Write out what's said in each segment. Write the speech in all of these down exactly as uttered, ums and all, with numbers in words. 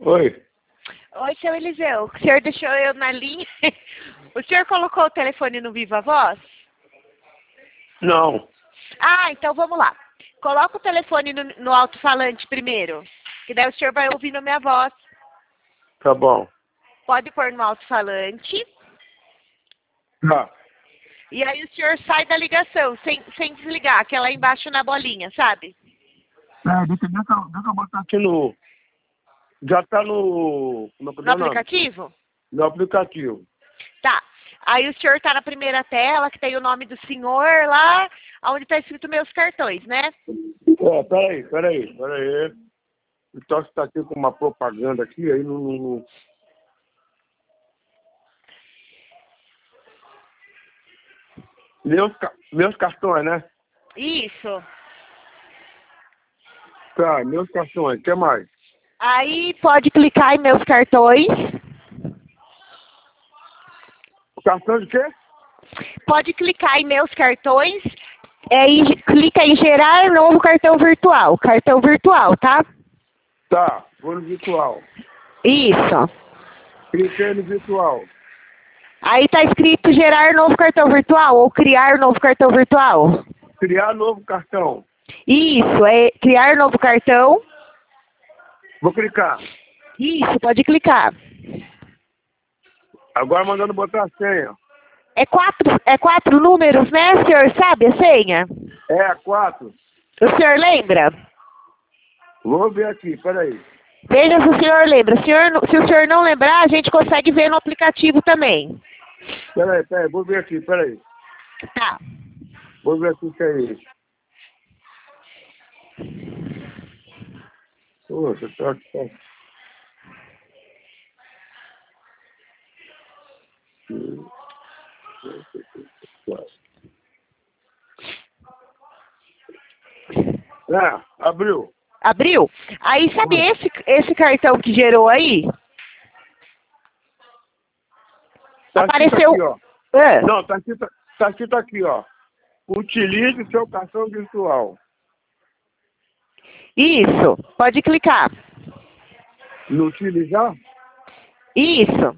Oi. Oi, seu Eliseu. O senhor deixou eu na linha. O senhor colocou o telefone no Viva Voz? Não. Ah, então vamos lá. Coloca o telefone no, no alto-falante primeiro, que daí o senhor vai ouvindo a minha voz. Tá bom. Pode pôr no alto-falante. Tá. E aí o senhor sai da ligação, sem, sem desligar, que é lá embaixo na bolinha, sabe? É, deixa, deixa, eu- deixa eu botar aqui no... Já tá no... Como é que é No o nome? aplicativo? No aplicativo. Tá. Aí o senhor tá na primeira tela, que tem o nome do senhor lá, onde tá escrito meus cartões, né? É, peraí, peraí, peraí. Então você tá aqui com uma propaganda aqui, aí não... não, não... Meus, ca- meus cartões, né? Isso. Tá, meus cartões. O que mais? Aí pode clicar em meus cartões. O cartão de quê? Pode clicar em meus cartões. É, e clica em gerar novo cartão virtual. Cartão virtual, tá? Tá, vou no virtual. Isso. Cliquei no virtual. Aí tá escrito gerar novo cartão virtual ou criar novo cartão virtual. Criar novo cartão. Isso, é criar novo cartão. Vou clicar. Isso, pode clicar. Agora mandando botar a senha. É quatro, é quatro números, né, senhor? Sabe a senha? É, quatro. O senhor lembra? Vou ver aqui, peraí. Veja se o senhor lembra. Se o senhor, não- se o senhor não lembrar, a gente consegue ver no aplicativo também. Peraí, peraí, vou ver aqui, peraí. Tá. Vou ver aqui o que é isso. Poxa, tá aqui. É, abriu. Abriu? Aí, sabe esse, esse cartão que gerou aí? Tá Apareceu... escrito aqui, ó. Ah, Não, tá escrito, tá escrito aqui, ó. Utilize seu cartão virtual. isso. Pode clicar. No utilizar? Isso.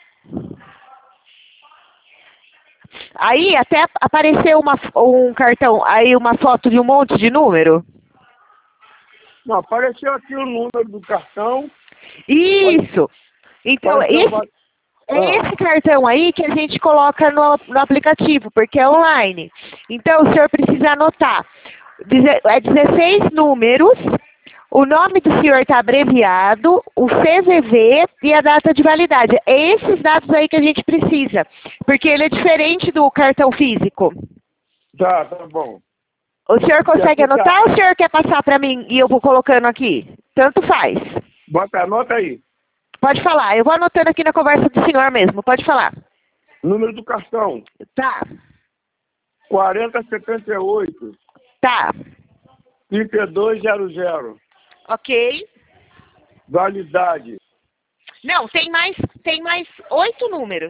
Aí até apareceu uma, um cartão, aí uma foto de um monte de número. Não, apareceu aqui o número do cartão. Isso. Então, Apareceu esse, va- é Ah, esse cartão aí que a gente coloca no, no aplicativo, porque é online. Então, o senhor precisa anotar. Deze- É dezesseis números, o nome do senhor está abreviado, o C V V e a data de validade. É esses dados aí que a gente precisa, porque ele é diferente do cartão físico. tá, tá bom. O senhor consegue aqui tá. anotar ou o senhor quer passar para mim e eu vou colocando aqui? Tanto faz. Bota, anota aí. Pode falar, eu vou anotando aqui na conversa do senhor mesmo, pode falar. Número do cartão. Tá, quarenta setenta e oito, tá, trinta e dois zero zero. ok. Validade. Não, tem mais, tem mais oito números.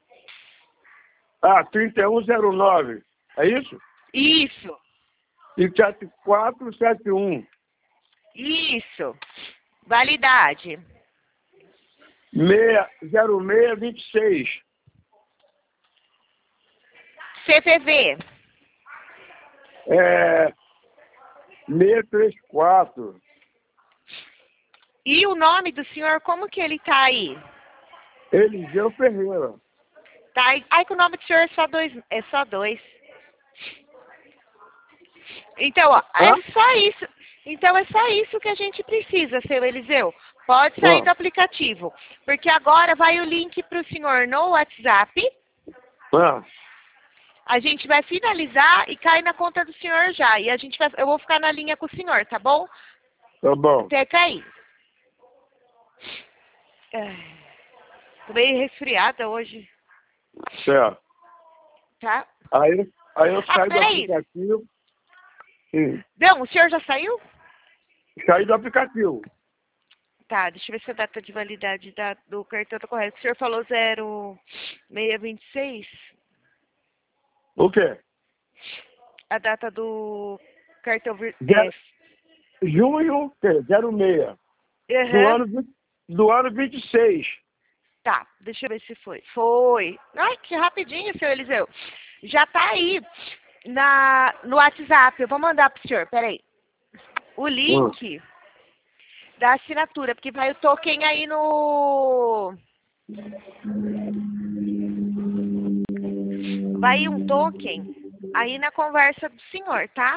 Ah, trinta e um zero nove. É isso? Isso, E sete quatro sete um. isso. Validade. zero seis vinte e seis. C V V. É, seiscentos e trinta e quatro. E o nome do senhor, como que ele tá aí? Eliseu Ferreira. Tá aí. Ai, que o nome do senhor é só dois. É só dois. Então, ó, Hã? é só isso. Então é só isso que a gente precisa, seu Eliseu. Pode sair Ó. do aplicativo. Porque agora vai o link para o senhor no WhatsApp. Ah, A gente vai finalizar e cai na conta do senhor já. E a gente vai, eu vou ficar na linha com o senhor, tá bom? tá bom. Até cair. Ai, tô meio resfriada hoje, Certo. tá? Aí, aí eu Ah, saio do peraí. aplicativo. Sim. Não, o senhor já saiu? Saí do aplicativo. Tá, deixa eu ver se a data de validade da, do cartão tá correta. O senhor falou zero seis vinte e seis? O quê? A data do cartão vir... Zero- é, Junho, quê? zero seis. Do aham. ano, vinte- do ano vinte e seis. Tá, deixa eu ver se foi. Foi. Ai, que rapidinho, seu Eliseu. Já tá aí na, no WhatsApp. Eu vou mandar pro senhor, peraí. O link hum. da assinatura, porque vai o token aí no... Vai um token aí na conversa do senhor, tá?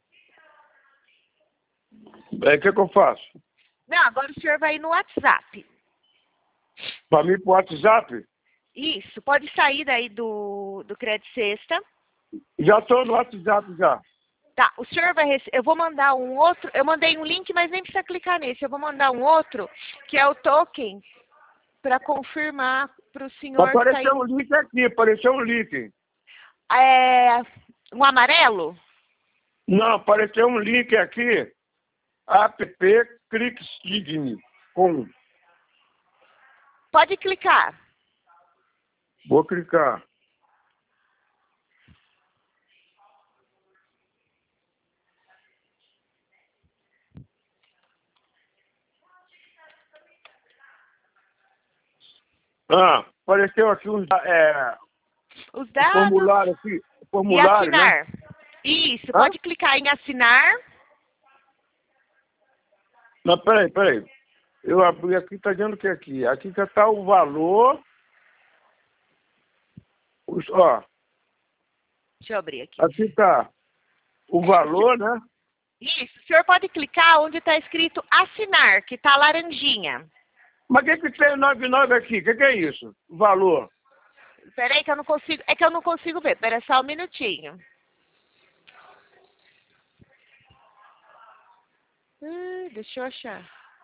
É, o que, que eu faço? Não, agora o senhor vai no WhatsApp. Para mim pro WhatsApp? Isso, pode sair daí do, do Crédito Sexta. Já estou no WhatsApp já. Tá, o senhor vai receber, eu vou mandar um outro, eu mandei um link, mas nem precisa clicar nesse, eu vou mandar um outro, que é o token, para confirmar para o senhor... Apareceu um link aqui, apareceu um link. É, um amarelo? Não, apareceu um link aqui, app ClickSign, com... Pode clicar. Vou clicar. Ah, apareceu aqui uns, é, os dados formulário aqui, formulário, e assinar. Né? Isso, Hã? pode clicar em assinar. Não, peraí, peraí. Eu abri aqui, tá dizendo que aqui. Aqui já tá o valor. Os, ó. Deixa eu abrir aqui. Aqui tá o valor, né? Isso, o senhor pode clicar onde está escrito assinar, que tá laranjinha. Mas o que que tem nove nove aqui? O que que é isso? O valor. Peraí que eu não consigo, é que eu não consigo ver, pera só um minutinho. Hum, deixa eu achar.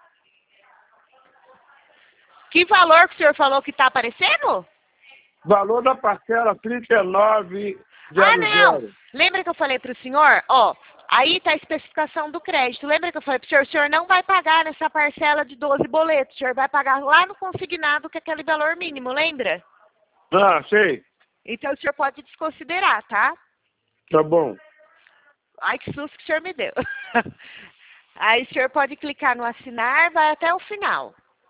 Que valor que o senhor falou que tá aparecendo? Valor da parcela trinta e nove zero zero. Ah, não! Lembra que eu falei para o senhor? Ó, aí tá a especificação do crédito. Lembra que eu falei para o senhor? O senhor não vai pagar nessa parcela de doze boletos. O senhor vai pagar lá no consignado, que é aquele valor mínimo, lembra? Ah, sei. Então o senhor pode desconsiderar, tá? Tá bom. Ai, que susto que o senhor me deu. Aí o senhor pode clicar no assinar, vai até o final.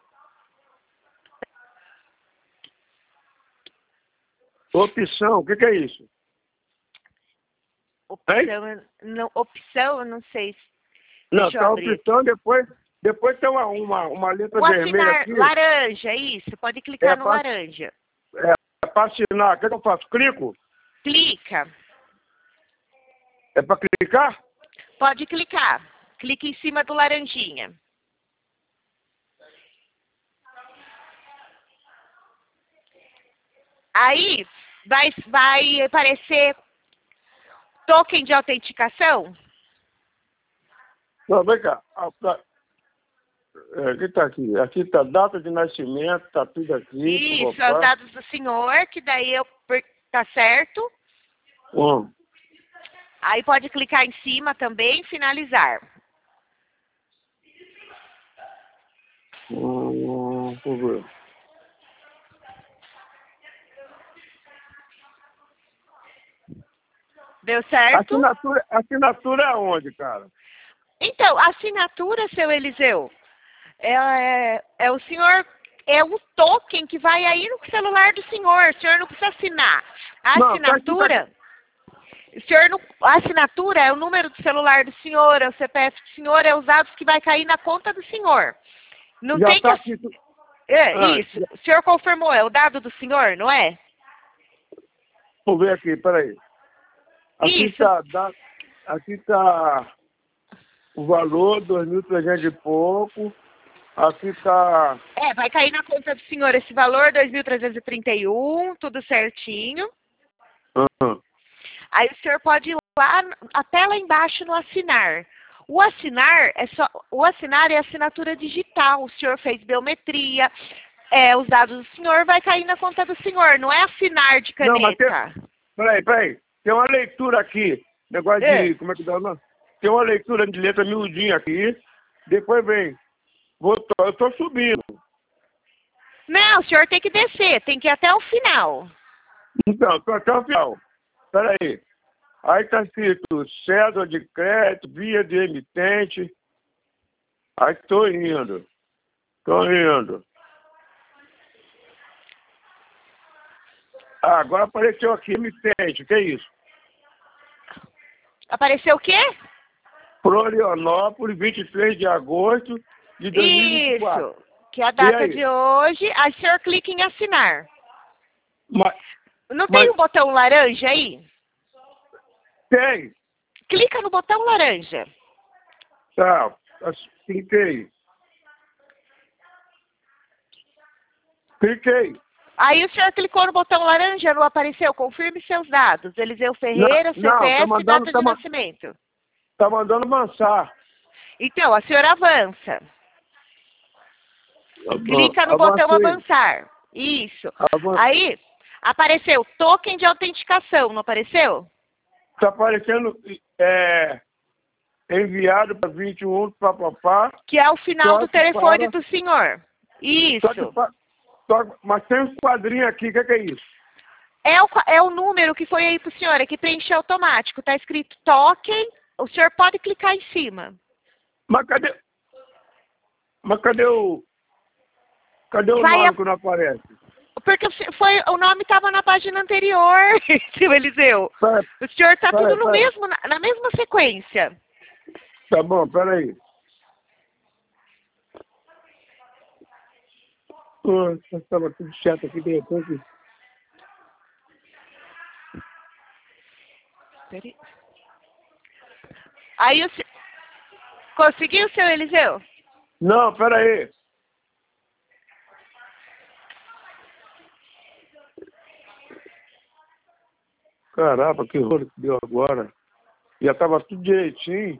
Opção, o que que é isso? Opção, não, opção, eu não sei. Não, Deixa eu tá abrir. opção, depois, depois tem uma, uma, uma letra O vermelha assinar, aqui. laranja, isso. Pode clicar É no pra- laranja. É para assinar. O que que eu faço? Clico? Clica. É para clicar? Pode clicar. Clique em cima do laranjinha. Aí vai, vai aparecer token de autenticação. Não, vem cá. Ah, tá. É, aqui tá aqui. Aqui tá data de nascimento, tá tudo aqui. Isso, é os dados do senhor, que daí eu tá certo. Hum. Aí pode clicar em cima também, finalizar. Hum, deixa eu ver. Deu certo? Assinatura, assinatura é onde, cara? Então, a assinatura, seu Eliseu, é, é, é o senhor, é o token que vai aí no celular do senhor. O senhor não precisa assinar. A Não, assinatura, o senhor não, a assinatura é o número do celular do senhor, é o C P F do senhor, é os dados que vai cair na conta do senhor. Não Já tem tá que... aqui. É, Ah, isso. O senhor confirmou, é o dado do senhor, não é? Vou ver aqui, peraí. Aqui Isso. tá, dá- aqui tá o valor, dois mil e trezentos e pouco. Aqui tá... É, vai cair na conta do senhor esse valor, dois mil trezentos e trinta e um, tudo certinho. Ah, Aí o senhor pode ir lá, até lá embaixo no assinar. O assinar é só, o assinar é assinatura digital. O senhor fez biometria, é, os dados do senhor vai cair na conta do senhor, não é assinar de Não, mas caneta. tem- peraí, peraí. Tem uma leitura aqui. Negócio É. de... Como é que dá o nome? Tem uma leitura de letra miudinha aqui. Depois vem. Vou, tô- eu tô subindo. Não, o senhor tem que descer, tem que ir até o final. Então, tô até o final. Peraí. Aí tá escrito cédula de crédito, via de emitente. Aí tô indo. Tô indo. Ah, agora apareceu aqui, me tente. O que é isso? Apareceu o quê? Florianópolis, vinte e três de agosto de dois mil e vinte e quatro. Isso. Que é a E data aí? de hoje. Aí o senhor clica em assinar. Mas, Não tem mas um botão laranja aí? tem. Clica no botão laranja. Tá, cliquei. Cliquei. Aí o senhor clicou no botão laranja, não apareceu? Confirme seus dados. Eliseu Ferreira, Não, não, C P F tá e mandando, data tá, de ma- nascimento. tá mandando avançar. Então, a senhora avança. Clica no botão Avancei. avançar. Isso. Avan- Aí, apareceu token de autenticação, não apareceu? Tá aparecendo é, enviado para vinte e um, papapá. Que é o final do Só que telefone para- do senhor. Só que, Isso. pa- só- mas tem uns quadrinhos aqui, o que, que é isso? É o, qua- é o número que foi aí pro senhor, é que preencheu automático. Tá escrito token, o senhor pode clicar em cima. Mas cadê? Mas cadê o. Cadê o Vai nome a- que não aparece? Porque o se- foi, o nome estava na página anterior, seu Eliseu. Pera, O senhor está Pera, tudo no pera. mesmo, na, na mesma sequência. tá bom, peraí. Estava tudo certo aqui de repente. Peraí. Aí o se- conseguiu, seu Eliseu? Não, peraí. Caramba, que rolo que deu agora. Já estava tudo direitinho.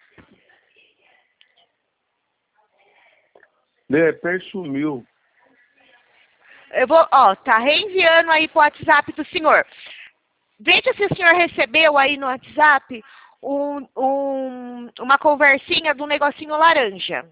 De repente sumiu. Eu vou, ó, tá reenviando aí pro WhatsApp do senhor. Veja se o senhor recebeu aí no WhatsApp um, um, uma conversinha do negocinho laranja.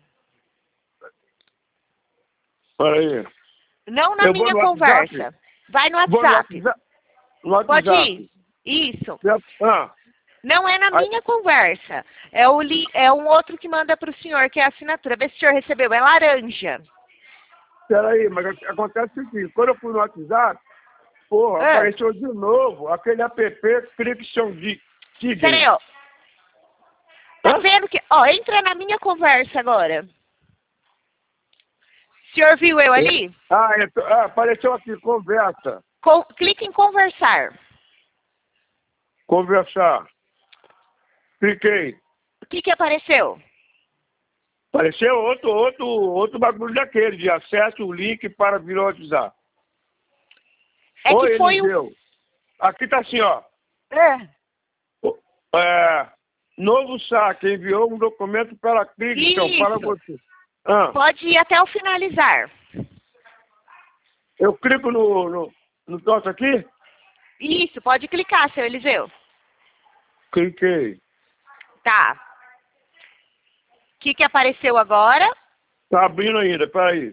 Peraí. Não na Eu vou minha no conversa. WhatsApp? Vai no Vou no WhatsApp. WhatsApp. No WhatsApp. Pode ir. Isso. Ah, Não é na Aí- minha conversa. É, o li, é um outro que manda pro senhor, que é a assinatura. Vê se o senhor recebeu. É laranja. peraí, mas acontece o seguinte, quando eu fui no WhatsApp, porra, Ah. apareceu de novo aquele app Friction de Tigre. Peraí, ó. Tá Hã? vendo que... Ó, entra na minha conversa agora. O senhor viu eu ali? Ah, é, ah, apareceu aqui, conversa. Com, clique em conversar. Conversar. Cliquei. O que que apareceu? Apareceu outro, outro, outro bagulho daquele, de acesso o link para vir ao WhatsApp. É Oi, que foi um... Eliseu. Aqui tá assim, ó. É. É, novo saque, enviou um documento para Friction, Isso. para você. Ah, Pode ir até o finalizar. eu clico no, no, no troço aqui? Isso, pode clicar, seu Eliseu. Cliquei. Tá. O que que apareceu agora? Tá abrindo ainda, peraí.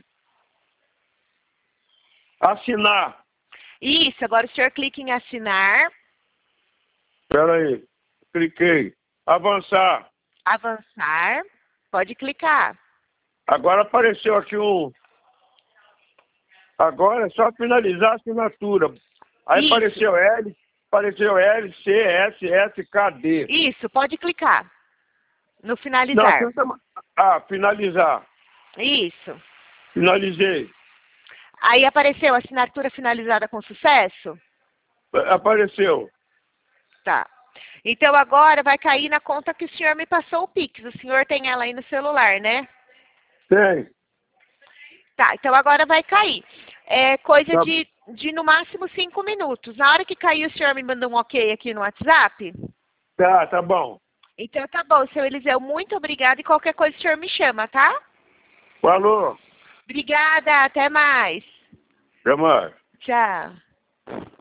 Assinar. Isso, agora o senhor clica em assinar, Peraí. Cliquei. Avançar. avançar, pode clicar. Agora apareceu aqui um... Agora é só finalizar a assinatura. Aí Isso. apareceu L, apareceu L, C, S, S, K, D. Isso, pode clicar no Não, finalizar. tenta... Ah, finalizar. Isso. Finalizei. Aí apareceu assinatura finalizada com sucesso? Apareceu. Tá. Então agora vai cair na conta que o senhor me passou o Pix. O senhor tem ela aí no celular, né? Tem. Tá, então agora vai cair. É coisa Tá. de, de no máximo cinco minutos. Na hora que cair, o senhor me manda um ok aqui no WhatsApp? Tá, tá bom. Então tá bom, seu Eliseu. Muito obrigada e qualquer coisa o senhor me chama, tá? Falou. Obrigada, até mais. Até mais. Tchau.